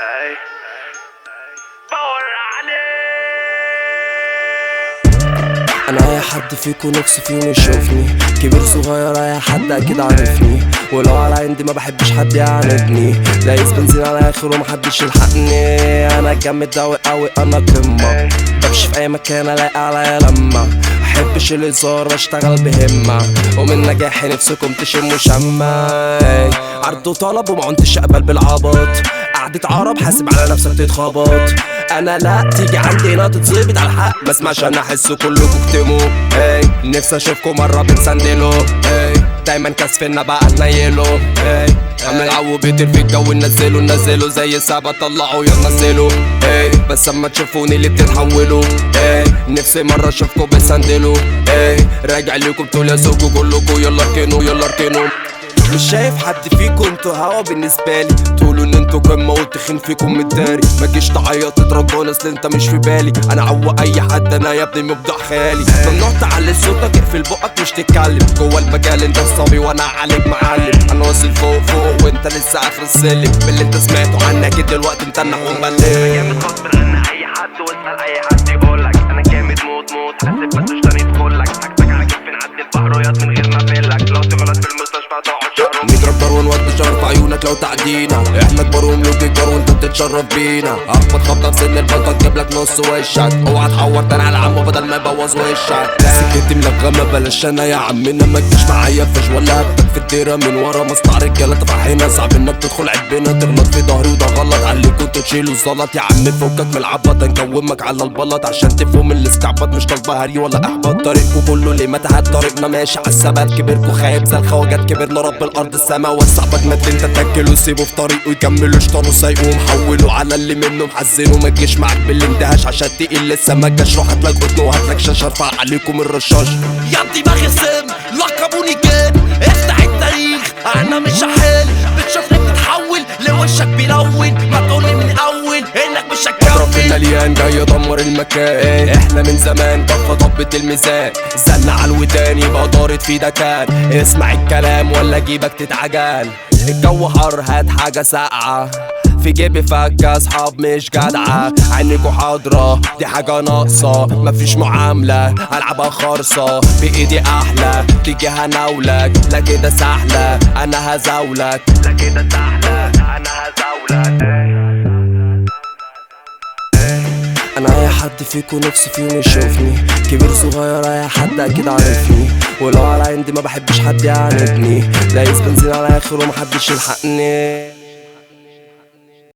انا اي حد فيكو نفسي فيه يشوفني، كبير صغير اي حد اكيد عارفني، ولو على عندي ما بحبش حد يعاندني، دايس بنزين على اخر ومحدش يلحقني. انا جامد اوي اوي انا قمة، بمشي في اي مكان الاقي عليا لما محبش الهزار بشتغل بهمة، ومن نجاحي نفسكم تشموا شمة. عرض وطلب ومعنتش اقبل بالعبط، قعدة عرب حاسب على نفسك تتخبط. انا لا تيجي عندي هنا تتظبط على الحق، ما اسمعش انا احس كلكم اكتموا. نفسي اشوفكم مرة بتسندلوا، دايما كاسفنا بقى تنيلوا. عم العو بيطير في الجو نزلوا زي السابة طلعوا يلا نزلوا. بس اما تشوفوني اللي بتتحولوا، نفسي مرة اشوفكم بتسندلوا. راجع ليكم تقول يا سوقوا كلكم يلا اركنوا. مش شايف حد فيكم انتوا هوا بالنسبة لي، تقولوا ان انتوا قمة والتخين فيكم متداري. مجيش تعيط تترجوني اصل انت مش في بالي، انا عوق اي حد انا يا ابني مبدع خيالي. ممنوع تعلي صوتك اقفل بقك مش تتكلم، جوه المجال انت الصبي وانا عليك معلم. انا واصل فوق وانت لسه اخر السلم، باللي انت سمعته عني اكيد دلوقتي انت النحو مبلم. انا جامد غصب عن اي حد واسأل اي حد يقولك انا جامد موت حاسب بس مش تاني ادخلك. حاجتك على كيف نعدي البحريات من غير ما اقابلك، لو تغلط في المستشفى تقعد شهر. نضرب دار ونود شهر في عيونك لو تعدينا، احنا كبار وملوك الجار وانت بتتشرف بينا. اخبط خبطه في سن البلطه تجيب لك نص وشك، اوعى تحور تاني على عمو بدل ما يبوظ وشك. سكتي ملغمه بلاش انا يا عمنا، ما تجيش معايا فش ولا هبتك في الديره من ورا مصنع رجاله تفحينا. صعب انك تدخل عبنا تغلط في ظهري وده غلط، عليك وانت تشيله الزلط. يا عم فكك من العبط نكومك على البلط عشان تفهم الاستعباط مش طالبه هري ولا احبط. طريقكوا كله ليه متعب طريقنا ماشي على الثبات، كبركوا خايب زي الخواجات كبرنا رب الارض السما وسع بجمد انت تاكله سيبه في طريقه يكملوا شطانه سايقه ومحوله على اللي منه محزنه. ما تجيش معاك بالاندهاش عشان تقيل لسه ما جاش، روح هاتلك قطن وهاتلك شاشه ارفع عليكم الرشاش. يا دماغي سم لقبوني جن افتح التاريخ انا مش هحل، بتشوفني بتتحول لوشك بيلون، ما تقولي من الاول انك مش في هتكمل. مليان جاي ادمر المكان، احنا من زمان كفه ضبة الميزان، زلنا على الودان يبقى دارت في دكان. اسمع الكلام ولا جيبك تتعجل، الجو حر هات حاجه ساقعه، في جيبي فكه اصحاب مش جدعه. عينيكوا حاضره دي حاجه ناقصه، مفيش معامله العبها خالصه، بايدي احلى تيجي هناولك. لا كده سهله انا هزاولك، لا كده سهلة انا هزاولك. انا اي حد فيكو نفسي فيه يشوفني، كبير صغير اي حد اكيد عارفني، ولو على عندي ما بحبش حد يعاندني، دايس بنزين على اخر ومحدش يلحقني.